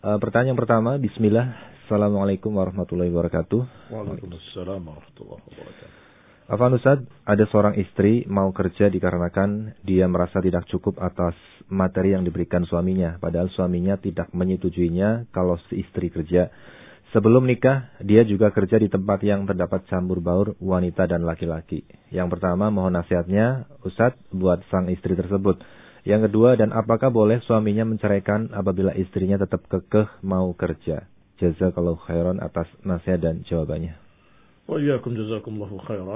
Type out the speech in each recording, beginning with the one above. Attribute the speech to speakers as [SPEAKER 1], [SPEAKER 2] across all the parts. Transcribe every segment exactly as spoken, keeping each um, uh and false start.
[SPEAKER 1] Uh, pertanyaan pertama, Bismillah. Assalamualaikum warahmatullahi wabarakatuh.
[SPEAKER 2] Waalaikumsalam warahmatullahi wabarakatuh.
[SPEAKER 1] Afwan Ustaz, ada seorang istri mau kerja dikarenakan dia merasa tidak cukup atas materi yang diberikan suaminya. Padahal suaminya tidak menyetujuinya kalau si istri kerja. Sebelum nikah, dia juga kerja di tempat yang terdapat campur baur wanita dan laki-laki. Yang pertama, mohon nasihatnya, Ustaz, buat sang istri tersebut. Yang kedua, dan apakah boleh suaminya menceraikan apabila istrinya tetap kekeh mau kerja? Jazakallahu khairan atas nasihat dan jawabannya.
[SPEAKER 2] Wa iyyakum jazakumullahu khairan.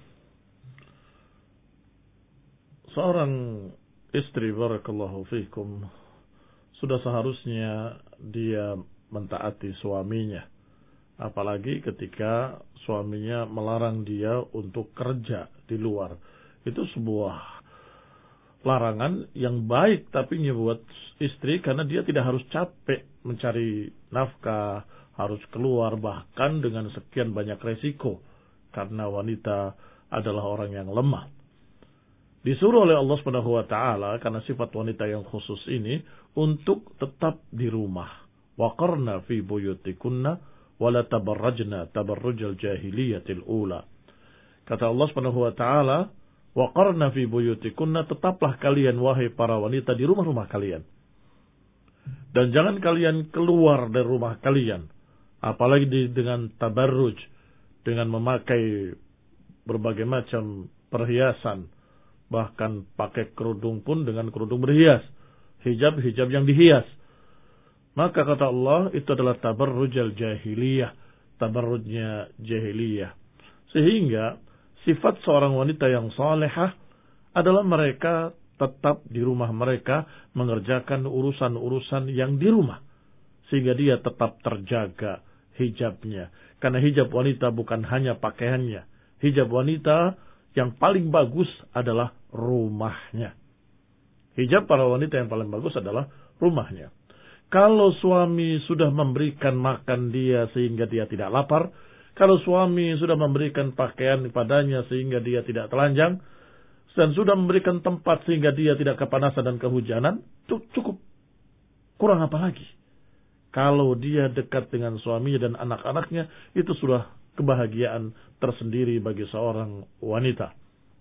[SPEAKER 2] Seorang istri, barakallahu fikum, sudah seharusnya dia mentaati suaminya. Apalagi ketika suaminya melarang dia untuk kerja di luar. Itu sebuah larangan yang baik, tapi buat istri karena dia tidak harus capek mencari nafkah, harus keluar bahkan dengan sekian banyak resiko karena wanita adalah orang yang lemah. Disuruh oleh Allah Subhanahu wa taala karena sifat wanita yang khusus ini untuk tetap di rumah. Waqarna fi buyutikunna wa la tabarrajna tabarrujal jahiliyatil ula. Kata Allah Subhanahu wa taala, waqarna fi buyutikunna, tetaplah kalian wahai para wanita di rumah-rumah kalian. Dan jangan kalian keluar dari rumah kalian. Apalagi di, dengan tabarruj, dengan memakai berbagai macam perhiasan. Bahkan pakai kerudung pun dengan kerudung berhias. Hijab-hijab yang dihias. Maka kata Allah, itu adalah tabarrujal jahiliyah. Tabarrujnya jahiliyah. Sehingga sifat seorang wanita yang salehah adalah mereka tetap di rumah mereka mengerjakan urusan-urusan yang di rumah. Sehingga dia tetap terjaga hijabnya. Karena hijab wanita bukan hanya pakaiannya. Hijab wanita yang paling bagus adalah rumahnya. Hijab para wanita yang paling bagus adalah rumahnya. Kalau suami sudah memberikan makan dia sehingga dia tidak lapar, kalau suami sudah memberikan pakaian padanya sehingga dia tidak telanjang, dan sudah memberikan tempat sehingga dia tidak kepanasan dan kehujanan, cukup. Kurang apa lagi? Kalau dia dekat dengan suaminya dan anak-anaknya, itu sudah kebahagiaan tersendiri bagi seorang wanita.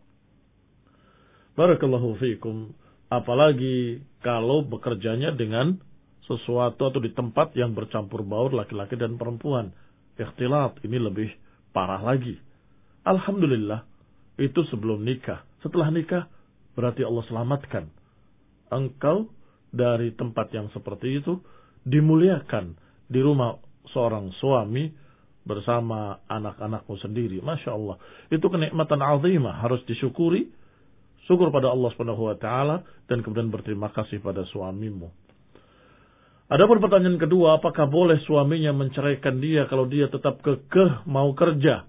[SPEAKER 2] Barakallahu fiikum. Apalagi kalau bekerjanya dengan sesuatu atau di tempat yang bercampur baur laki-laki dan perempuan. Ikhtilat, ini lebih parah lagi. Alhamdulillah, itu sebelum nikah. Setelah nikah, berarti Allah selamatkan engkau dari tempat yang seperti itu, dimuliakan di rumah seorang suami bersama anak-anakmu sendiri. Masya Allah, itu kenikmatan azimah, harus disyukuri. Syukur pada Allah Subhanahu wa taala dan kemudian berterima kasih pada suamimu. Adapun pertanyaan kedua, apakah boleh suaminya menceraikan dia kalau dia tetap kekeh mau kerja?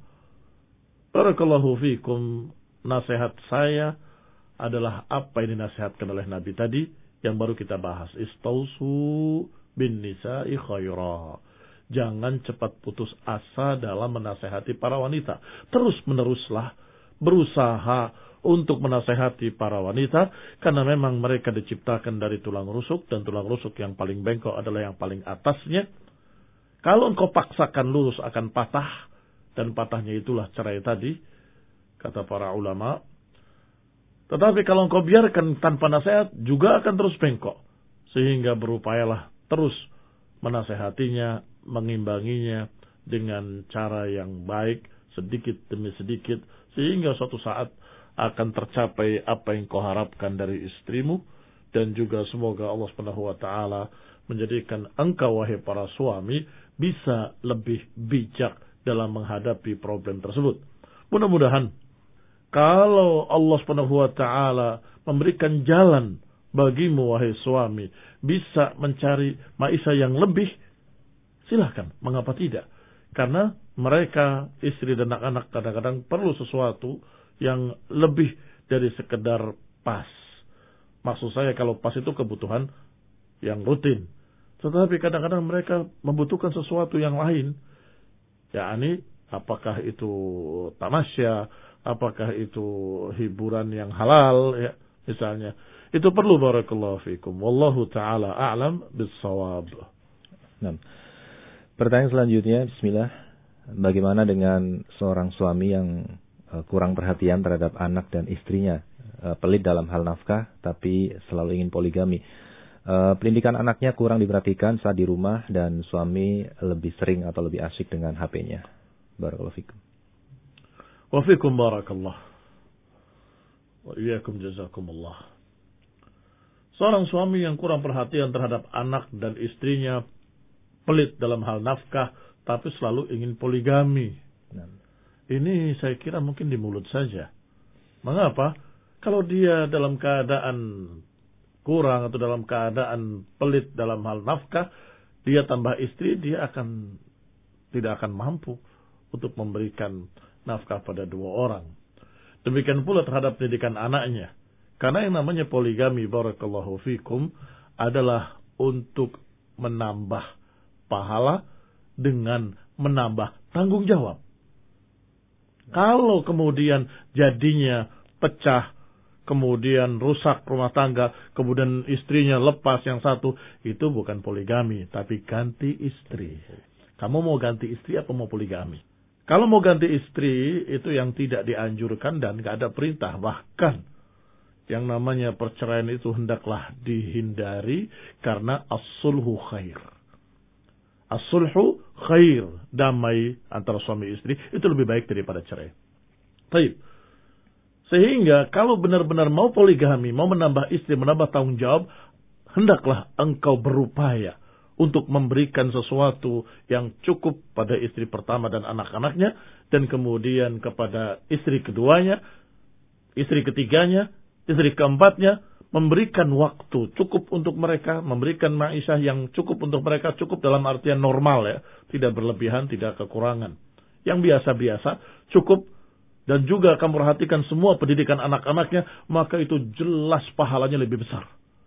[SPEAKER 2] Barakallahu fikum. Nasihat saya adalah apa yang dinasihatkan oleh Nabi tadi yang baru kita bahas. Istausu bin nisa'i khaira. Jangan cepat putus asa dalam menasehati para wanita. Terus meneruslah berusaha untuk menasehati para wanita, karena memang mereka diciptakan dari tulang rusuk, dan tulang rusuk yang paling bengkok adalah yang paling atasnya. Kalau engkau paksakan lurus akan patah, dan patahnya itulah cerai tadi, kata para ulama. Tetapi kalau engkau biarkan tanpa nasihat, juga akan terus bengkok. Sehingga berupayalah terus menasehatinya, mengimbanginya dengan cara yang baik, sedikit demi sedikit, sehingga suatu saat akan tercapai apa yang kau harapkan dari istrimu. Dan juga semoga Allah Subhanahu wa taala menjadikan engkau wahai para suami bisa lebih bijak dalam menghadapi problem tersebut. Mudah-mudahan kalau Allah Subhanahu wa taala memberikan jalan bagimu wahai suami bisa mencari maisha yang lebih, silahkan, mengapa tidak? Karena mereka, istri dan anak-anak kadang-kadang perlu sesuatu yang lebih dari sekedar pas. Maksud saya kalau pas itu kebutuhan yang rutin. Tetapi kadang-kadang mereka membutuhkan sesuatu yang lain. yakni apakah itu tamasya, apakah itu hiburan yang halal, ya, misalnya. Itu perlu, barakallahu fikum. Wallahu ta'ala a'lam bis-shawab.
[SPEAKER 1] Nah, pertanyaan selanjutnya, bismillah. Bagaimana dengan seorang suami yang uh, kurang perhatian terhadap anak dan istrinya, uh, pelit dalam hal nafkah, tapi selalu ingin poligami. Uh, pendidikan anaknya kurang diperhatikan saat di rumah dan suami lebih sering atau lebih asyik dengan H P-nya. Barakallahu fikum.
[SPEAKER 2] Wa fikum barakallah. Wa iyyakum jazakumullah. Seorang suami yang kurang perhatian terhadap anak dan istrinya, pelit dalam hal nafkah, tapi selalu ingin poligami. Ini saya kira mungkin di mulut saja. Mengapa? Kalau dia dalam keadaan kurang atau dalam keadaan pelit dalam hal nafkah, dia tambah istri, dia akan tidak akan mampu untuk memberikan nafkah pada dua orang. Demikian pula terhadap pendidikan anaknya. Karena yang namanya poligami, barakallahu fikum, adalah untuk menambah pahala dengan menambah tanggung jawab. Kalau kemudian jadinya pecah, kemudian rusak rumah tangga, kemudian istrinya lepas yang satu, itu bukan poligami, tapi ganti istri. Kamu mau ganti istri apa mau poligami? Kalau mau ganti istri, itu yang tidak dianjurkan dan tidak ada perintah. Bahkan yang namanya perceraian itu hendaklah dihindari karena as-sulhu khair. As-sulhu khair, damai antara suami istri, itu lebih baik daripada cerai. Baik. Sehingga kalau benar-benar mau poligami, mau menambah istri, menambah tanggung jawab, hendaklah engkau berupaya untuk memberikan sesuatu yang cukup pada istri pertama dan anak-anaknya, dan kemudian kepada istri keduanya, istri ketiganya, istri keempatnya, memberikan waktu cukup untuk mereka, memberikan ma'isyah yang cukup untuk mereka, cukup dalam artian normal ya, tidak berlebihan, tidak kekurangan. Yang biasa-biasa, cukup. Dan juga akan perhatikan semua pendidikan anak-anaknya, maka itu jelas pahalanya lebih besar.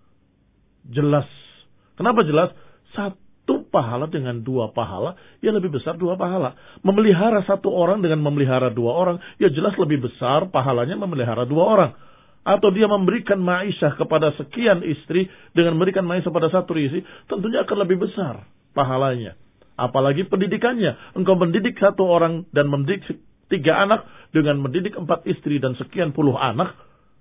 [SPEAKER 2] Jelas. Kenapa jelas? Satu pahala dengan dua pahala, ya lebih besar dua pahala. Memelihara satu orang dengan memelihara dua orang, ya jelas lebih besar pahalanya memelihara dua orang. Atau dia memberikan ma'isyah kepada sekian istri, dengan memberikan ma'isyah pada satu istri, tentunya akan lebih besar pahalanya. Apalagi pendidikannya. Engkau mendidik satu orang dan mendidik tiga anak dengan mendidik empat istri dan sekian puluh anak,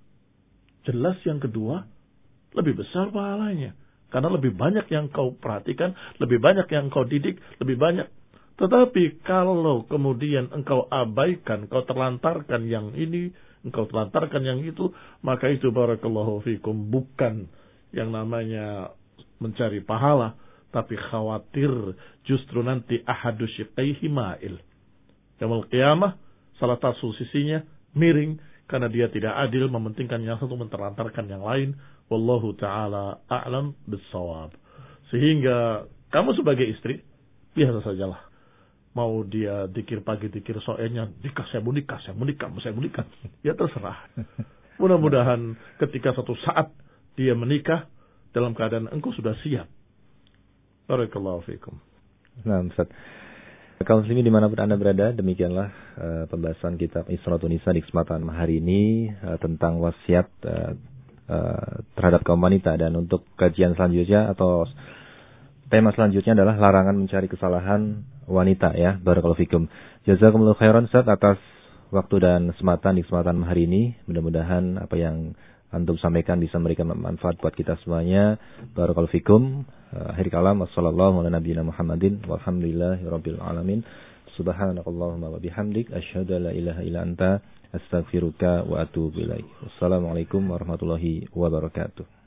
[SPEAKER 2] jelas yang kedua lebih besar pahalanya. Karena lebih banyak yang kau perhatikan, lebih banyak yang kau didik, lebih banyak. Tetapi kalau kemudian engkau abaikan, kau terlantarkan yang ini, engkau terlantarkan yang itu, maka itu barakallahu fikum bukan yang namanya mencari pahala, tapi khawatir justru nanti ahadu syiqaihi ma'il. Yaumul qiyamah, salah satu sisinya miring karena dia tidak adil, mementingkan yang satu, menterlantarkan yang lain. Wallahu ta'ala a'lam bissawab. Sehingga kamu sebagai istri, biasa sajalah. Mau dia dikir pagi, dikir sorenya, nikah, saya mau nikah, saya mau nikah, saya mau nikah. Ya terserah. Mudah-mudahan ketika satu saat dia menikah, dalam keadaan engkau sudah siap. Barakallahu fikum.
[SPEAKER 1] Nah, Ustaz. Kaum muslimin dimanapun Anda berada, demikianlah uh, pembahasan kitab Isratun Nisa di kesempatan hari ini uh, tentang wasiat uh, uh, terhadap kaum wanita. Dan untuk kajian selanjutnya atau tema selanjutnya adalah larangan mencari kesalahan wanita ya. Barakallahu fikum. Jazakumullahu khairan Ustaz atas waktu dan kesempatan di kesempatan hari ini. Mudah-mudahan apa yang antum sampaikan bisa memberikan manfaat buat kita semuanya. Barakallahu fikum. Akhir kalam, wassallallahu ala nabiyyina Muhammadin walhamdulillahi rabbil alamin. Subhanakallahumma wa bihamdik asyhadu an la ilaha illa anta astaghfiruka wa atubu ilaik. Wassalamualaikum warahmatullahi wabarakatuh.